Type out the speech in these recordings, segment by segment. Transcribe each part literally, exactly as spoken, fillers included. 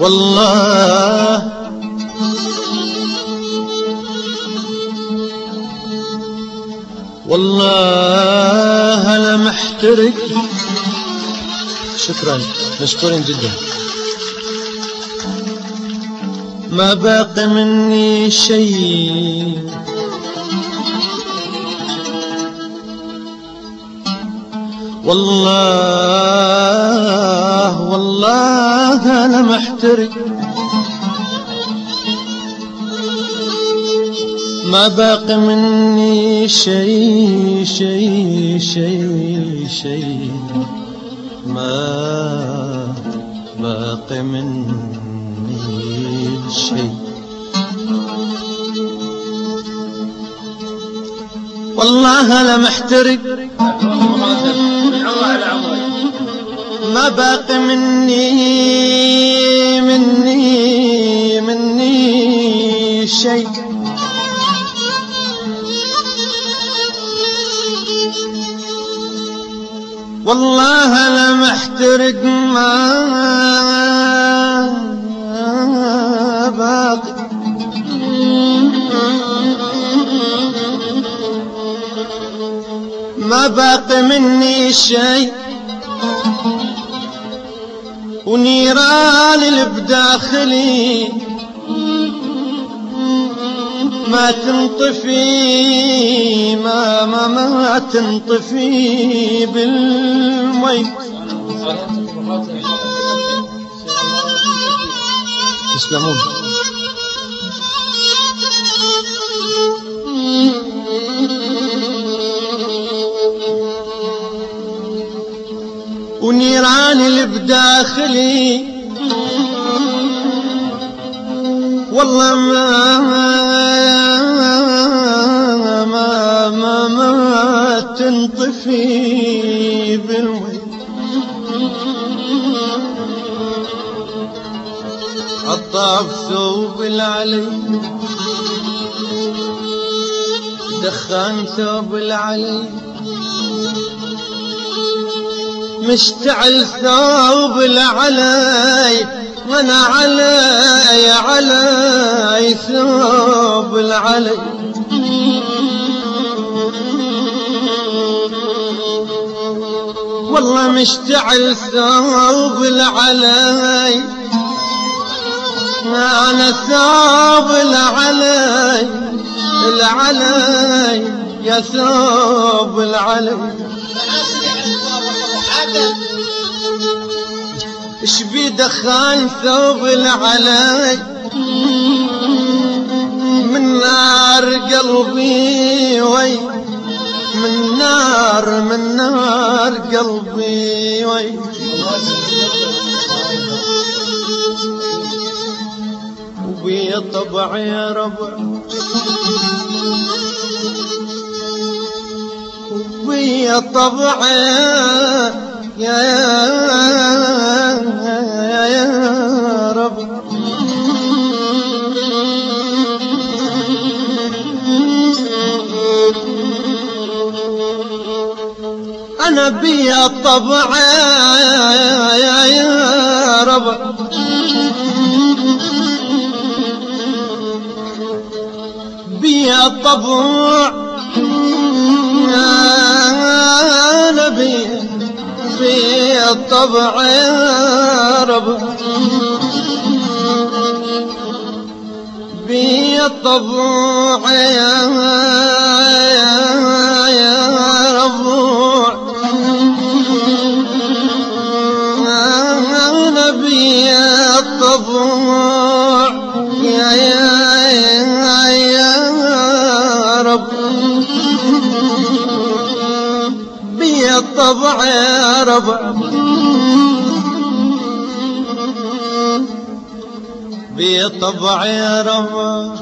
والله والله أنا محترق. شكرا، مشكورين جدا. ما باقي مني شيء، والله والله أنا محترق. ما باقي مني شيء شيء شيء شيء، ما باقي مني شيء. والله أنا محترق. ما باقي مني مني مني شيء. والله أنا محترق. ما باقي ما باقي مني شيء، ونيران اللي بداخلي ما تنطفي، ما ما ما تنطفي بالمي. تسلمون. ونيران اللي بداخلي والله ما ما ما ما تنطفي بالمي. عطاف ثوب العلي، دخان ثوب العلي، مشتعل ثوب العلي، وانا علي علي ثوب العلي. والله مشتعل ثوب العلي، انا ثوب العلي العلي يا ثوب العلي. اش بي دخان ثوب العلي، من نار قلبي وي، من نار من نار قلبي وي. وبي طبع يا ربع، وبي طبع يا يا يا رب. أنا بي الطبع يا يا رب، بي الطبع أنا بي بي الطبع يا رب، بي الطبع يا يا رب. أنا بي الطبع يا يا رب، بي الطبع يا رب، بي الطبع يا رب.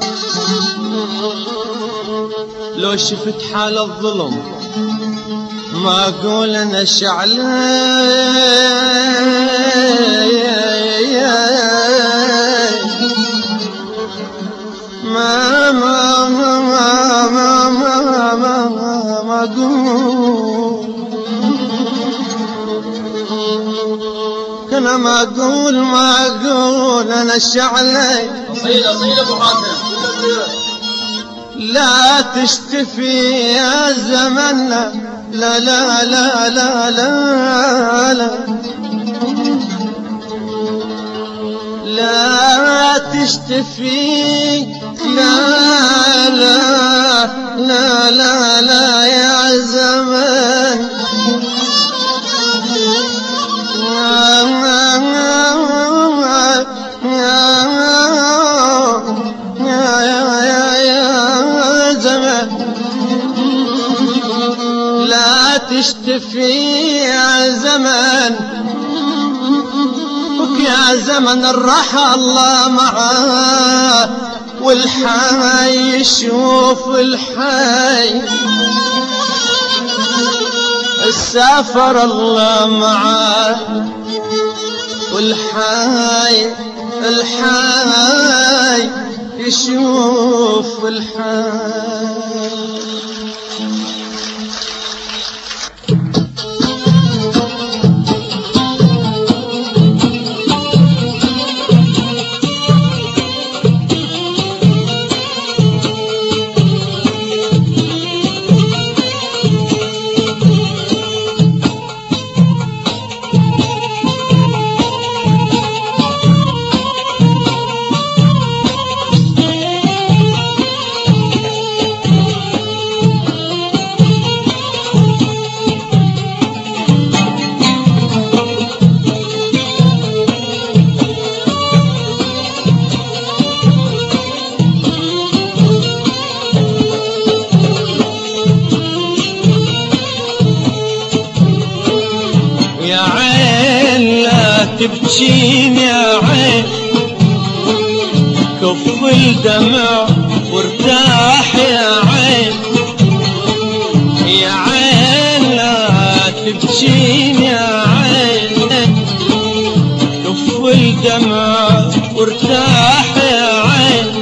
لو شفت حال الظلم ما اقول انا شعلان، ما ما ما ما ما ما ما ما اقول. كان وانا ما اقول ما اقول انا الشعلي اصيل اصيل ابو حاتم لا تشتفي يا زمن لا لا لا لا لا لا, لا لا تشتفي لا لا لا لا لا يا زمان يا يا يا يا زمان لا تشتفي يا زمان يا زمن الرحى الله معاه والحي يشوف الحي السافر الله معاه والحي الحي يشوف الحي. تبكين يا عين كف الدمع وارتاح يا عين يا عين لا تبكين يا عين كف الدمع وارتاح يا عين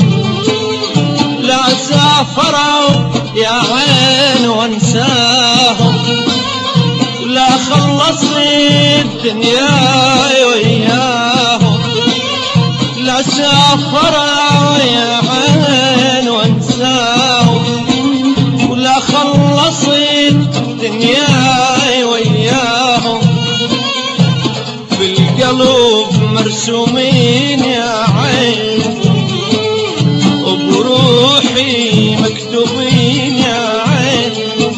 لا سافروا يا عين وانساهم لا خلص الدنيا وياهم لا سافروا يا عين وانساهم ولا خلص الدنيا وياهم بالقلب مرسومين يا عين وبروحي مكتوبين يا عين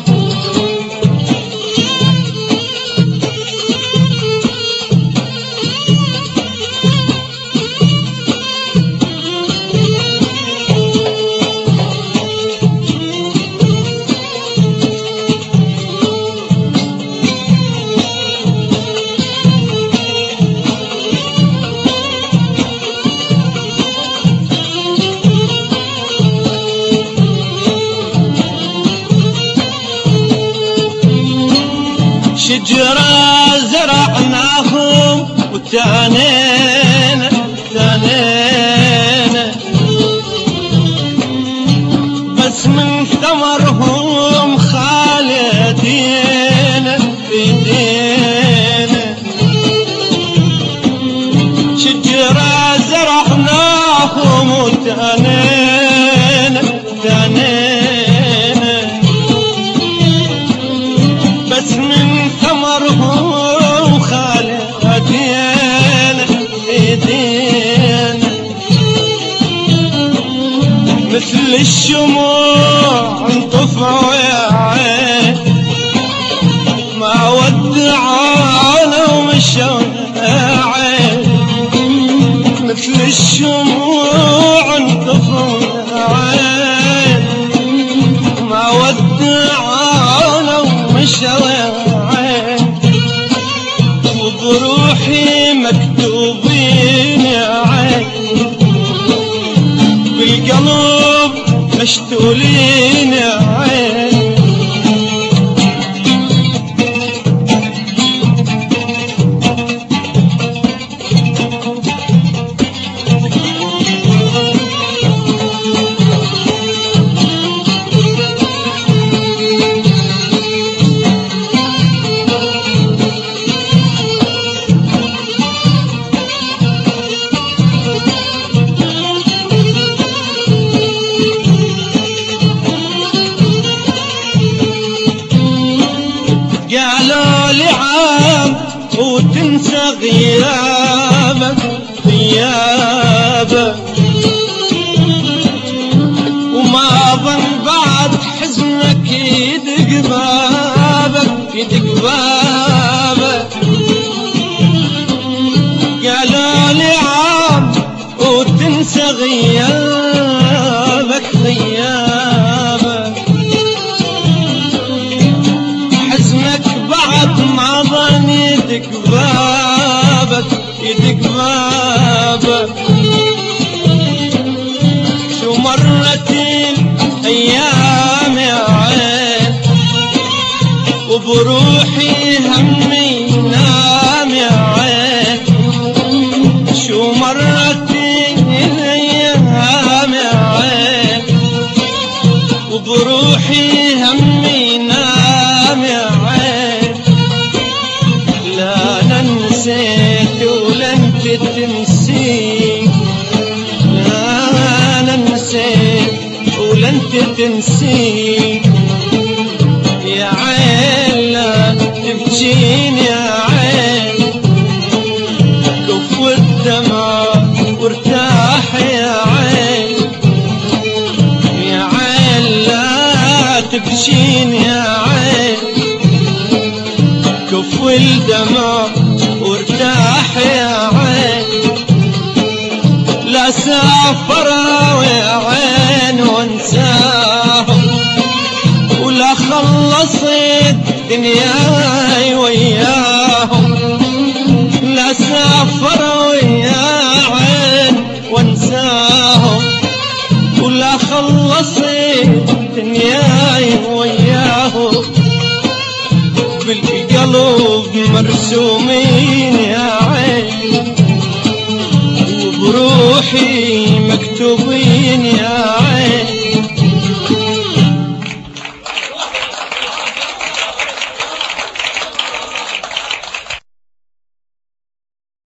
شجرة زرعناهم وتانينا تانينا بس من ثمرهم خالدين بيدينا شجرة زرعناهم وتانينا تانينا بس من ثمرهم خالدين ايدينا مثل الشموع انطفوا يا عين ما ودعونا ومشوا يا عين مثل الشموع انطفوا يا عين ما ودعونا ومشوا يا عين وبروحي مكتوبين يا عين بالقلب مشتولين يا عين يدق بابك يدق بابك. قالوا لي عام وتنسى غيابك غيابك. حزنك بعد ما ظن يدق بابك يدق بابك. شو مرت الايام يا عين وبروحي همي نام يا عين. شو مرت الايام يا عين وبروحي همي نام يا عين. لا انا نسيت ولا انت تنسيك. لا انا نسيت ولا انت تنسيك يا عين. لا تبكيني يا عين كف الدمع وارتاح يا عين يا عين. لا تبكيني يا عين كف الدمع وارتاح يا عين. لا سافروا يا عين وانساهم ولا خلصت دنياي وياهم. لا سافروا يا عين وانساهم ولا خلصت دنياي وياهم. بالقلب مرسومين يا عين وبروحي مكتوبين يا عين.